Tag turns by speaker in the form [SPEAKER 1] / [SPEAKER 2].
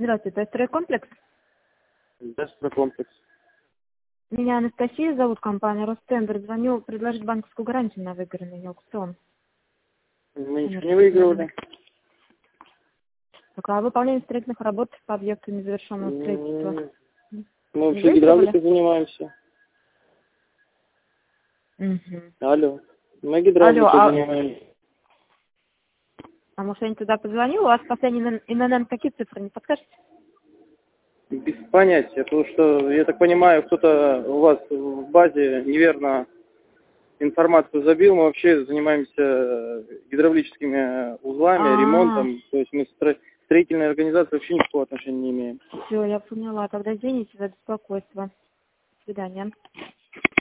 [SPEAKER 1] Здравствуйте, это стройкомплекс?
[SPEAKER 2] Да, стройкомплекс.
[SPEAKER 1] Меня Анастасия зовут, компания Ростендер. Звоню предложить банковскую гарантию на выигранный аукцион.
[SPEAKER 2] Мы ничего не выигрывали.
[SPEAKER 1] Только о выполнении строительных работ по объекту незавершенного строительства.
[SPEAKER 2] Мы вообще гидравликой занимаемся. Алло. Мы гидравликой занимаемся.
[SPEAKER 1] А может, я не туда позвонила? У вас последний ИНН какие цифры, не подскажете?
[SPEAKER 2] Без понятия, потому что, я так понимаю, кто-то у вас в базе неверно информацию забил. Мы вообще занимаемся гидравлическими узлами, ремонтом. То есть мы строительной организации вообще никакого отношения не имеем.
[SPEAKER 1] Все, я поняла. Тогда извините за беспокойство. До свидания.